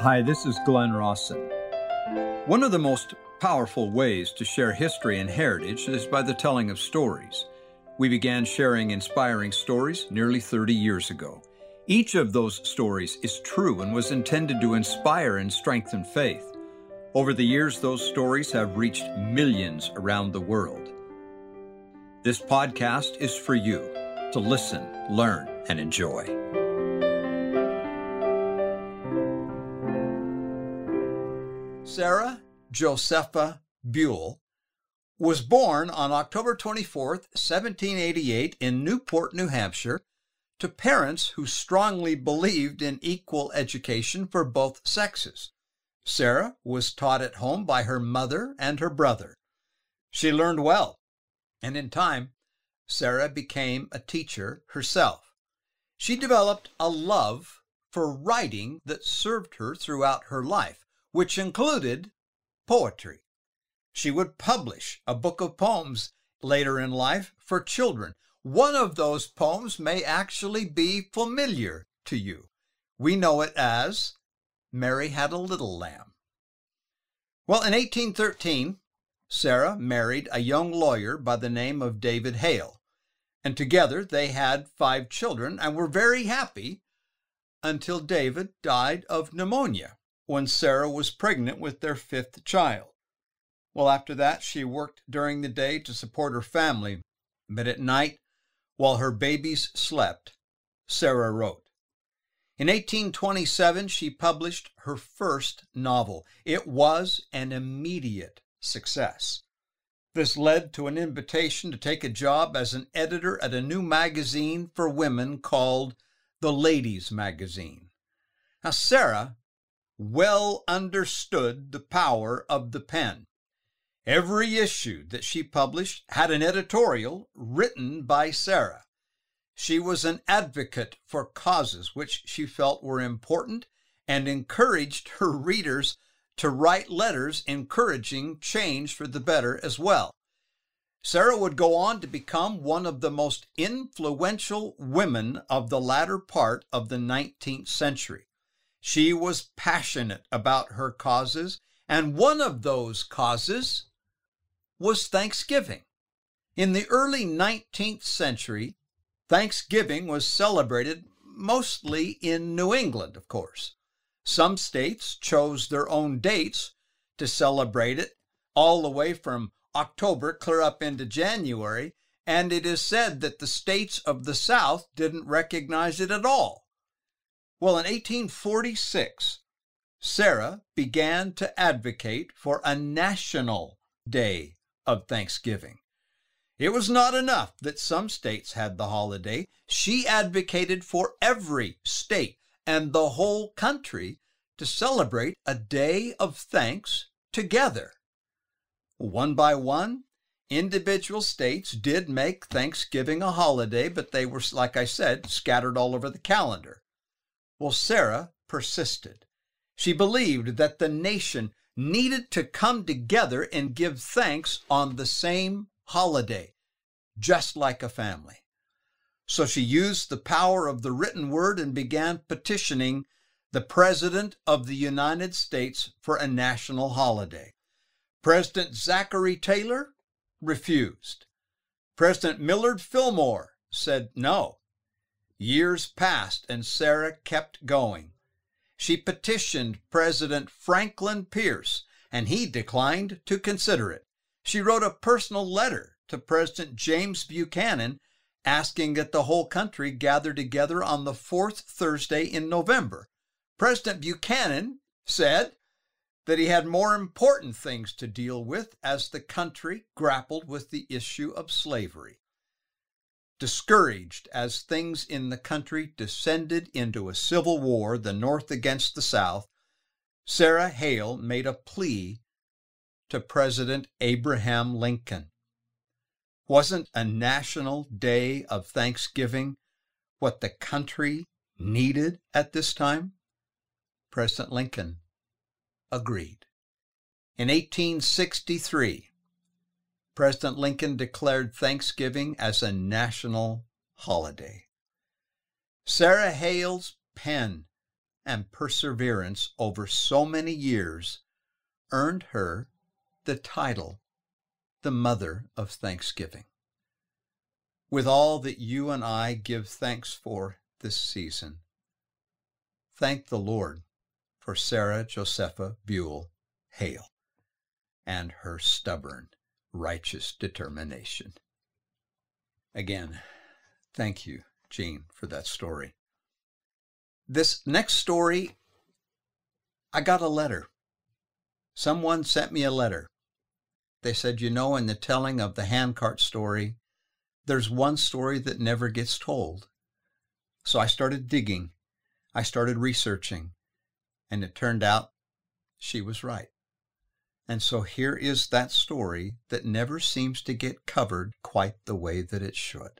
Hi, this is Glenn Rawson. One of the most powerful ways to share history and heritage is by the telling of stories. We began sharing inspiring stories nearly 30 years ago. Each of those stories is true and was intended to inspire and strengthen faith. Over the years, those stories have reached millions around the world. This podcast is for you to listen, learn, and enjoy. Sarah Josepha Buell was born on October 24, 1788 in Newport, New Hampshire, to parents who strongly believed in equal education for both sexes. Sarah was taught at home by her mother and her brother. She learned well, and in time, Sarah became a teacher herself. She developed a love for writing that served her throughout her life, which included poetry. She would publish a book of poems later in life for children. One of those poems may actually be familiar to you. We know it as Mary Had a Little Lamb. Well, in 1813, Sarah married a young lawyer by the name of David Hale, and together they had 5 children and were very happy until David died of pneumonia when Sarah was pregnant with their 5th child. Well, after that, she worked during the day to support her family, but at night, while her babies slept, Sarah wrote. In 1827, she published her first novel. It was an immediate success. This led to an invitation to take a job as an editor at a new magazine for women called The Ladies Magazine. Now, Sarah well understood the power of the pen. Every issue that she published had an editorial written by Sarah. She was an advocate for causes which she felt were important and encouraged her readers to write letters encouraging change for the better as well. Sarah would go on to become one of the most influential women of the latter part of the 19th century. She was passionate about her causes, and one of those causes was Thanksgiving. In the early 19th century, Thanksgiving was celebrated mostly in New England, of course. Some states chose their own dates to celebrate it, all the way from October clear up into January, and it is said that the states of the South didn't recognize it at all. Well, in 1846, Sarah began to advocate for a national day of Thanksgiving. It was not enough that some states had the holiday. She advocated for every state and the whole country to celebrate a day of thanks together. One by one, individual states did make Thanksgiving a holiday, but they were, like I said, scattered all over the calendar. Well, Sarah persisted. She believed that the nation needed to come together and give thanks on the same holiday, just like a family. So she used the power of the written word and began petitioning the President of the United States for a national holiday. President Zachary Taylor refused. President Millard Fillmore said no. Years passed and Sarah kept going. She petitioned President Franklin Pierce, and he declined to consider it. She wrote a personal letter to President James Buchanan asking that the whole country gather together on the 4th Thursday in November. President Buchanan said that he had more important things to deal with as the country grappled with the issue of slavery. Discouraged as things in the country descended into a civil war, the North against the South, Sarah Hale made a plea to President Abraham Lincoln. Wasn't a national day of Thanksgiving what the country needed at this time? President Lincoln agreed. In 1863, President Lincoln declared Thanksgiving as a national holiday. Sarah Hale's pen and perseverance over so many years earned her the title, the Mother of Thanksgiving. With all that you and I give thanks for this season, thank the Lord for Sarah Josepha Buell Hale and her stubborn, righteous determination. Again, thank you, Jean, for that story. This next story, I got a letter. Someone sent me a letter. They said, you know, in the telling of the handcart story, there's one story that never gets told. So I started digging. I started researching. And it turned out she was right. And so here is that story that never seems to get covered quite the way that it should.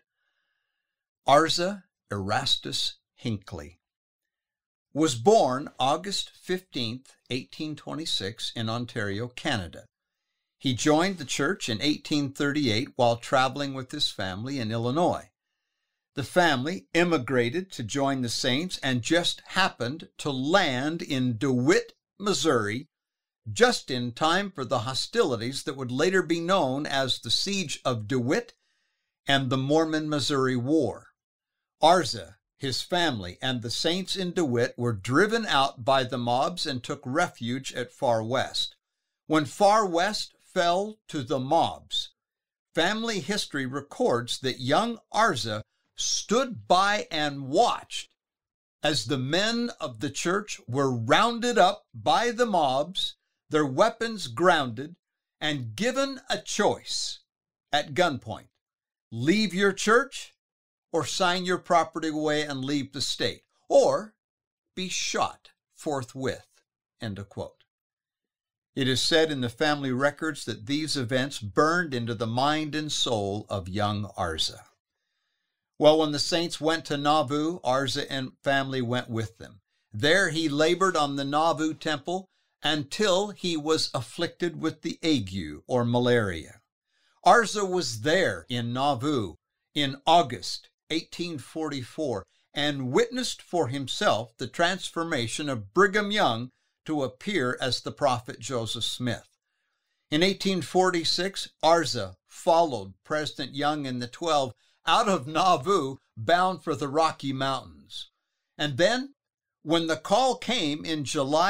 Arza Erastus Hinckley was born August 15th, 1826 in Ontario, Canada. He joined the church in 1838 while traveling with his family in Illinois. The family immigrated to join the Saints and just happened to land in DeWitt, Missouri, just in time for the hostilities that would later be known as the Siege of DeWitt and the Mormon Missouri War. Arza, his family, and the Saints in DeWitt were driven out by the mobs and took refuge at Far West. When Far West fell to the mobs, family history records that young Arza stood by and watched as the men of the church were rounded up by the mobs, their weapons grounded, and given a choice at gunpoint: leave your church or sign your property away and leave the state, or be shot forthwith. End of quote. It is said in the family records that these events burned into the mind and soul of young Arza. Well, when the Saints went to Nauvoo, Arza and family went with them. There he labored on the Nauvoo temple until he was afflicted with the ague or malaria. Arza was there in Nauvoo in August 1844 and witnessed for himself the transformation of Brigham Young to appear as the prophet Joseph Smith. In 1846, Arza followed President Young and the 12 out of Nauvoo, bound for the Rocky Mountains. And then, when the call came in July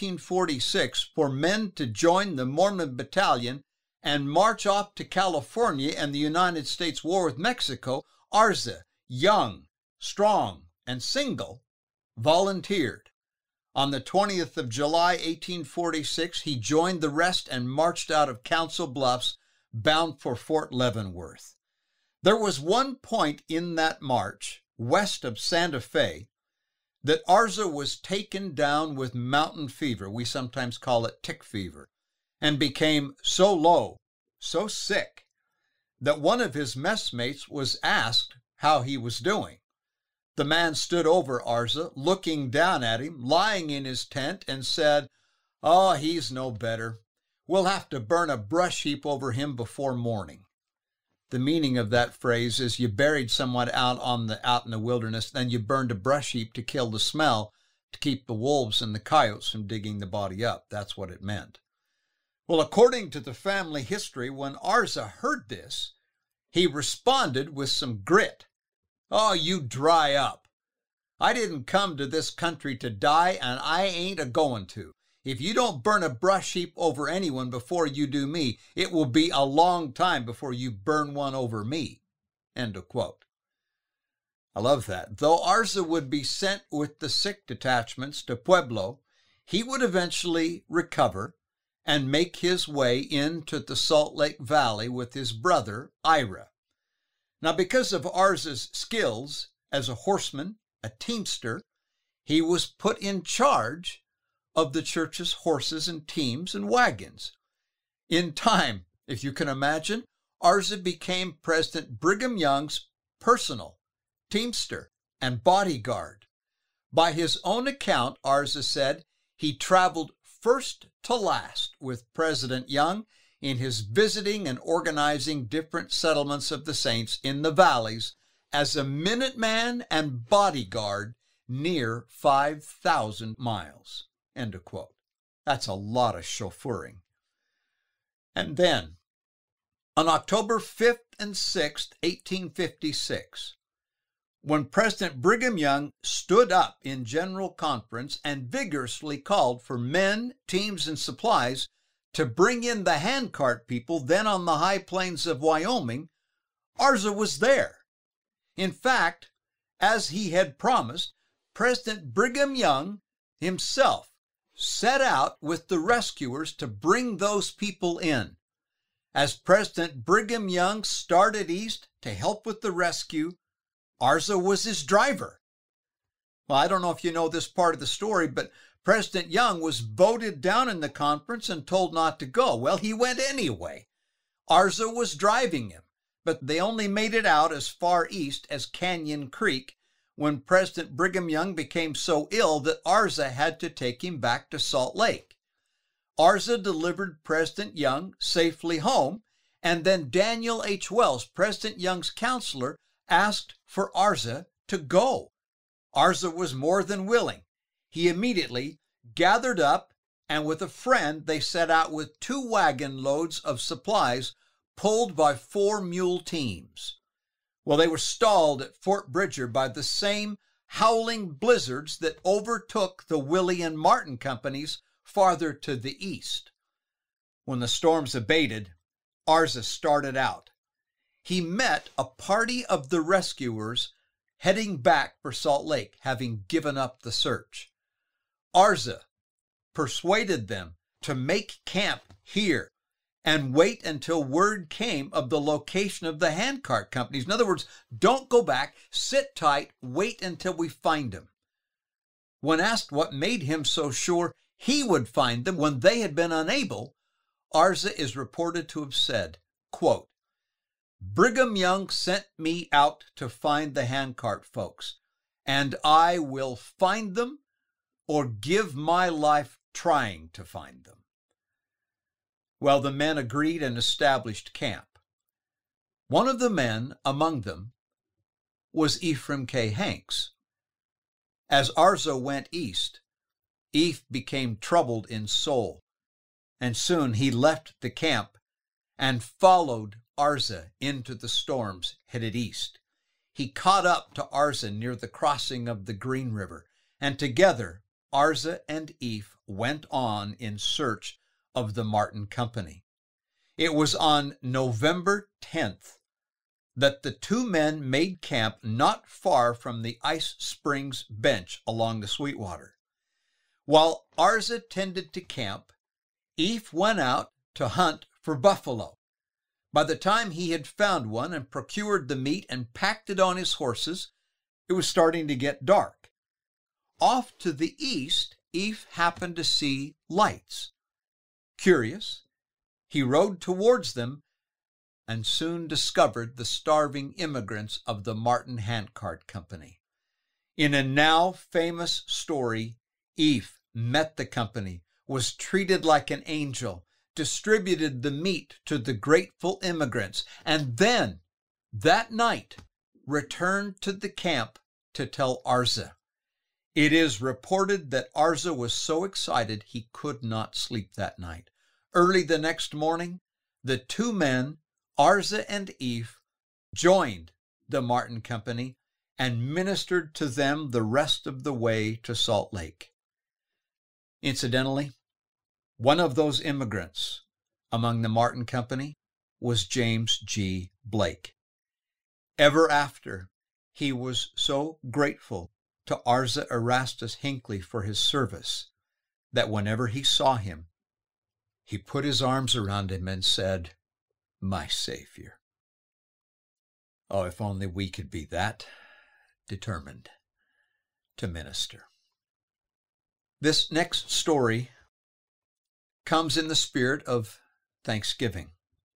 1846 for men to join the Mormon Battalion and march off to California and the United States war with Mexico, Arza, young, strong, and single, volunteered. On the 20th of July, 1846, he joined the rest and marched out of Council Bluffs, bound for Fort Leavenworth. There was one point in that march, west of Santa Fe, that Arza was taken down with mountain fever. We sometimes call it tick fever, and became so low, so sick, that one of his messmates was asked how he was doing. The man stood over Arza, looking down at him, lying in his tent, and said, "Oh, he's no better. We'll have to burn a brush heap over him before morning." The meaning of that phrase is you buried someone out in the wilderness, then you burned a brush heap to kill the smell, to keep the wolves and the coyotes from digging the body up. That's what it meant. Well, according to the family history, when Arza heard this, he responded with some grit. "Oh, you dry up. I didn't come to this country to die, and I ain't a-going to. If you don't burn a brush heap over anyone before you do me, it will be a long time before you burn one over me." End of quote. I love that. Though Arza would be sent with the sick detachments to Pueblo, he would eventually recover and make his way into the Salt Lake Valley with his brother, Ira. Now, because of Arza's skills as a horseman, a teamster, he was put in charge of the church's horses and teams and wagons. In time, if you can imagine, Arza became President Brigham Young's personal teamster and bodyguard. By his own account, Arza said he traveled first to last with President Young in his visiting and organizing different settlements of the Saints in the valleys as a Minuteman and bodyguard, near 5,000 miles. End of quote. That's a lot of chauffeuring. And then, on October 5th and 6th, 1856, when President Brigham Young stood up in General Conference and vigorously called for men, teams, and supplies to bring in the handcart people then on the high plains of Wyoming, Arza was there. In fact, as he had promised, President Brigham Young himself set out with the rescuers to bring those people in. As President Brigham Young started east to help with the rescue, Arza was his driver. Well, I don't know if you know this part of the story, but President Young was voted down in the conference and told not to go. Well, he went anyway. Arza was driving him, but they only made it out as far east as Canyon Creek when President Brigham Young became so ill that Arza had to take him back to Salt Lake. Arza delivered President Young safely home, and then Daniel H. Wells, President Young's counselor, asked for Arza to go. Arza was more than willing. He immediately gathered up, and with a friend, they set out with 2 wagon loads of supplies pulled by 4 mule teams. Well, they were stalled at Fort Bridger by the same howling blizzards that overtook the Willie and Martin companies farther to the east. When the storms abated, Arza started out. He met a party of the rescuers heading back for Salt Lake, having given up the search. Arza persuaded them to make camp here and wait until word came of the location of the handcart companies. In other words, don't go back, sit tight, wait until we find them. When asked what made him so sure he would find them when they had been unable, Arza is reported to have said, quote, "Brigham Young sent me out to find the handcart folks, and I will find them or give my life trying to find them." Well, the men agreed and established camp. One of the men among them was Ephraim K. Hanks. As Arza went east, Eph became troubled in soul, and soon he left the camp and followed Arza into the storms headed east. He caught up to Arza near the crossing of the Green River, and together Arza and Eph went on in search of the Martin Company. It was on November 10th that the 2 men made camp not far from the Ice Springs bench along the Sweetwater. While Arza tended to camp, Eph went out to hunt for buffalo. By the time he had found one and procured the meat and packed it on his horses, it was starting to get dark. Off to the east, Eph happened to see lights. Curious, he rode towards them and soon discovered the starving immigrants of the Martin Handcart Company. In a now famous story, Eph met the company, was treated like an angel, distributed the meat to the grateful immigrants, and then, that night, returned to the camp to tell Arza. It is reported that Arza was so excited he could not sleep that night. Early the next morning, the 2 men, Arza and Eph, joined the Martin Company and ministered to them the rest of the way to Salt Lake. Incidentally, one of those immigrants among the Martin Company was James G. Blake. Ever after, he was so grateful to Arza Erastus Hinckley for his service that whenever he saw him, he put his arms around him and said, "My Savior." Oh, if only we could be that determined to minister. This next story comes in the spirit of Thanksgiving.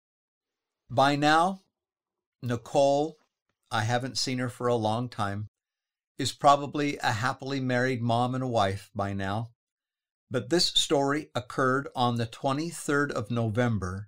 By now, Nicole, I haven't seen her for a long time, is probably a happily married mom and a wife by now. But this story occurred on the 23rd of November,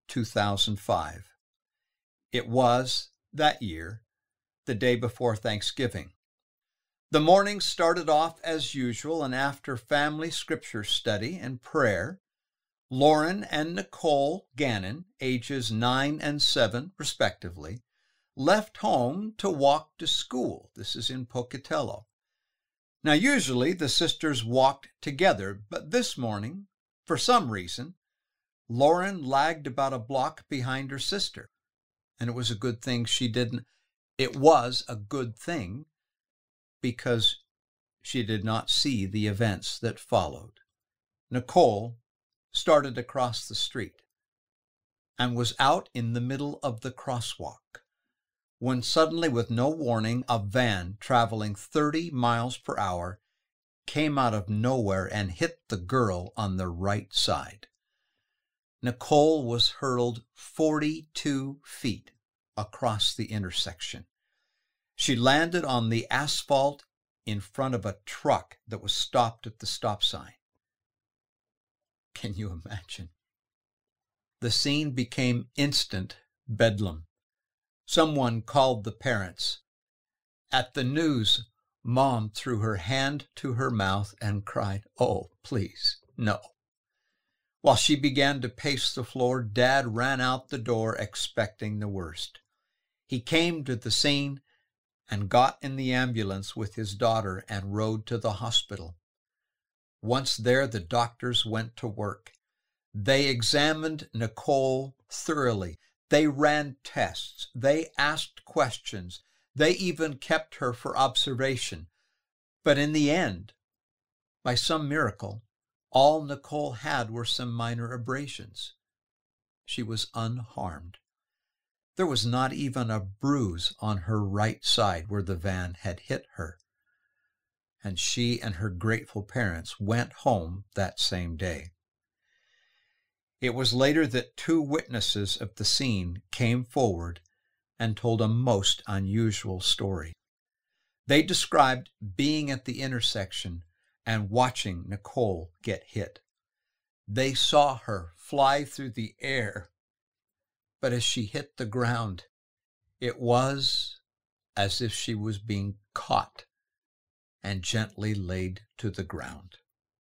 2005. It was, that year, the day before Thanksgiving. The morning started off as usual, and after family scripture study and prayer, Lauren and Nicole Gannon, ages 9 and 7 respectively, left home to walk to school. This is in Pocatello. Now, usually the sisters walked together, but this morning, for some reason, Lauren lagged about a block behind her sister. And it was a good thing she didn't. It was a good thing because she did not see the events that followed. Nicole started across the street and was out in the middle of the crosswalk when suddenly, with no warning, a van traveling 30 miles per hour came out of nowhere and hit the girl on the right side. Nicole was hurled 42 feet across the intersection. She landed on the asphalt in front of a truck that was stopped at the stop sign. Can you imagine? The scene became instant bedlam. Someone called the parents. At the news, Mom threw her hand to her mouth and cried, "Oh, please, no." While she began to pace the floor, Dad ran out the door expecting the worst. He came to the scene and got in the ambulance with his daughter and rode to the hospital. Once there, the doctors went to work. They examined Nicole thoroughly. They ran tests. They asked questions. They even kept her for observation. But in the end, by some miracle, all Nicole had were some minor abrasions. She was unharmed. There was not even a bruise on her right side where the van had hit her. And she and her grateful parents went home that same day. It was later that 2 witnesses of the scene came forward and told a most unusual story. They described being at the intersection and watching Nicole get hit. They saw her fly through the air, but as she hit the ground, it was as if she was being caught and gently laid to the ground.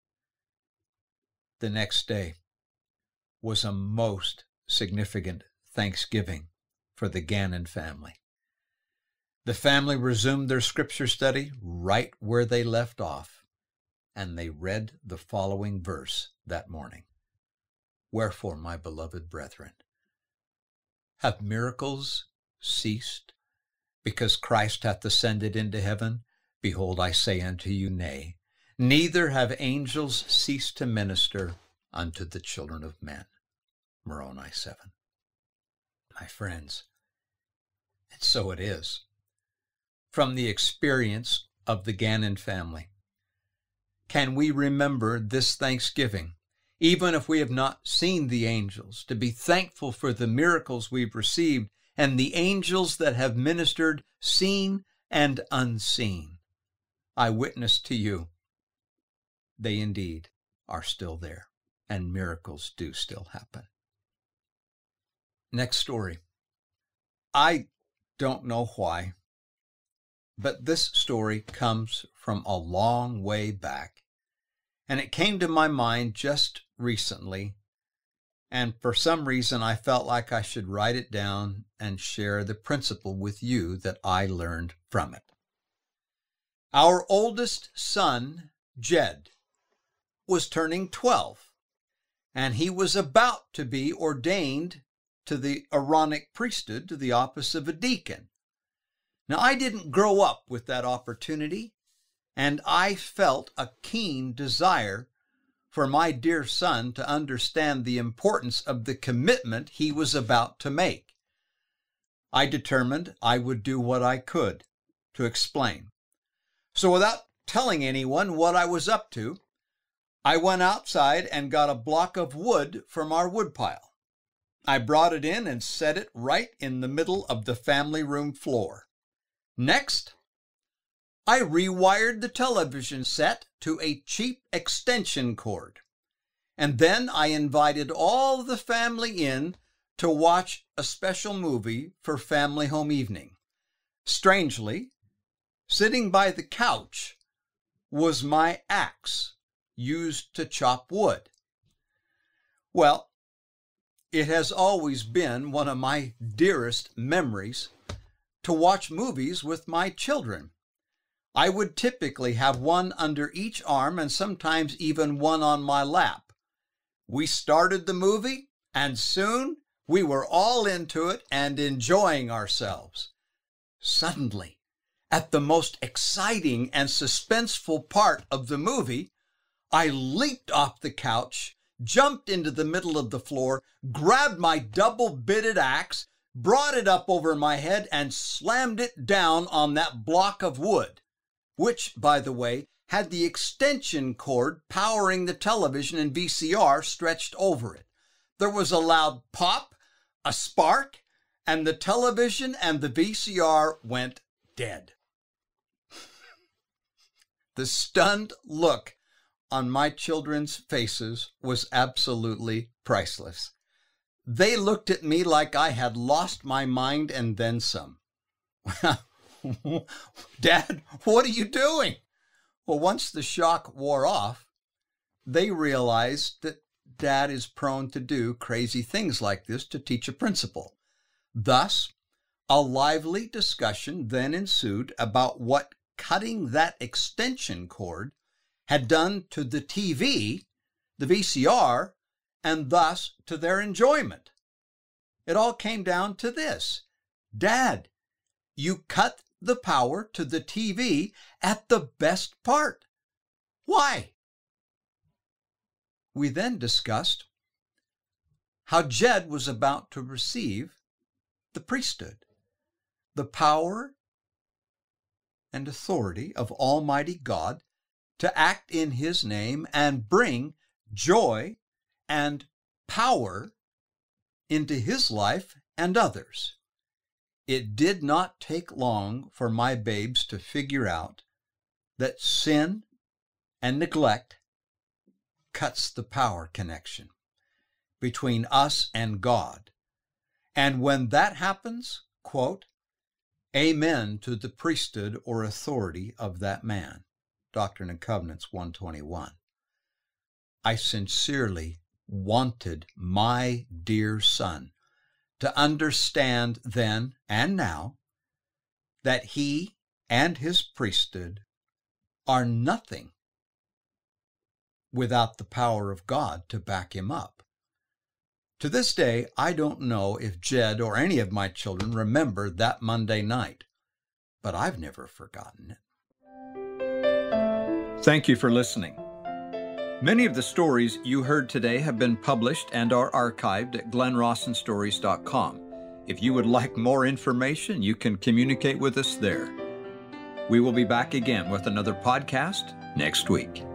The next day was a most significant Thanksgiving for the Gannon family. The family resumed their scripture study right where they left off, and they read the following verse that morning. "Wherefore, my beloved brethren, have miracles ceased, because Christ hath ascended into heaven? Behold, I say unto you, nay, neither have angels ceased to minister unto the children of men." Moroni 7. My friends, and so it is. From the experience of the Gannon family, can we remember this Thanksgiving, even if we have not seen the angels, to be thankful for the miracles we've received and the angels that have ministered, seen and unseen? I witness to you, they indeed are still there, and miracles do still happen. Next story. I don't know why, but this story comes from a long way back, and it came to my mind just recently, and for some reason I felt like I should write it down and share the principle with you that I learned from it. Our oldest son, Jed, was turning 12, and he was about to be ordained to the Aaronic priesthood, to the office of a deacon. Now, I didn't grow up with that opportunity, and I felt a keen desire for my dear son to understand the importance of the commitment he was about to make. I determined I would do what I could to explain. So without telling anyone what I was up to, I went outside and got a block of wood from our woodpile. I brought it in and set it right in the middle of the family room floor. Next, I rewired the television set to a cheap extension cord. And then I invited all the family in to watch a special movie for family home evening. Strangely, Sitting by the couch was my axe used to chop wood. Well, it has always been one of my dearest memories to watch movies with my children. I would typically have one under each arm and sometimes even one on my lap. We started the movie, and soon we were all into it and enjoying ourselves. Suddenly, at the most exciting and suspenseful part of the movie, I leaped off the couch, jumped into the middle of the floor, grabbed my double-bitted axe, brought it up over my head, and slammed it down on that block of wood, which, by the way, had the extension cord powering the television and VCR stretched over it. There was a loud pop, a spark, and the television and the VCR went dead. The stunned look on my children's faces was absolutely priceless. They looked at me like I had lost my mind and then some. Dad, what are you doing? Well, once the shock wore off, they realized that Dad is prone to do crazy things like this to teach a principle. Thus, a lively discussion then ensued about what cutting that extension cord had done to the TV, the VCR, and thus to their enjoyment. It all came down to this: Dad, you cut the power to the TV at the best part. Why? We then discussed how Jed was about to receive the priesthood, the power and authority of Almighty God to act in His name and bring joy and power into his life and others. It did not take long for my babes to figure out that sin and neglect cuts the power connection between us and God. And when that happens, quote, amen to the priesthood or authority of that man. Doctrine and Covenants 121. I sincerely wanted my dear son to understand then and now that he and his priesthood are nothing without the power of God to back him up. To this day, I don't know if Jed or any of my children remember that Monday night, but I've never forgotten it. Thank you for listening. Many of the stories you heard today have been published and are archived at glenrossenstories.com. If you would like more information, you can communicate with us there. We will be back again with another podcast next week.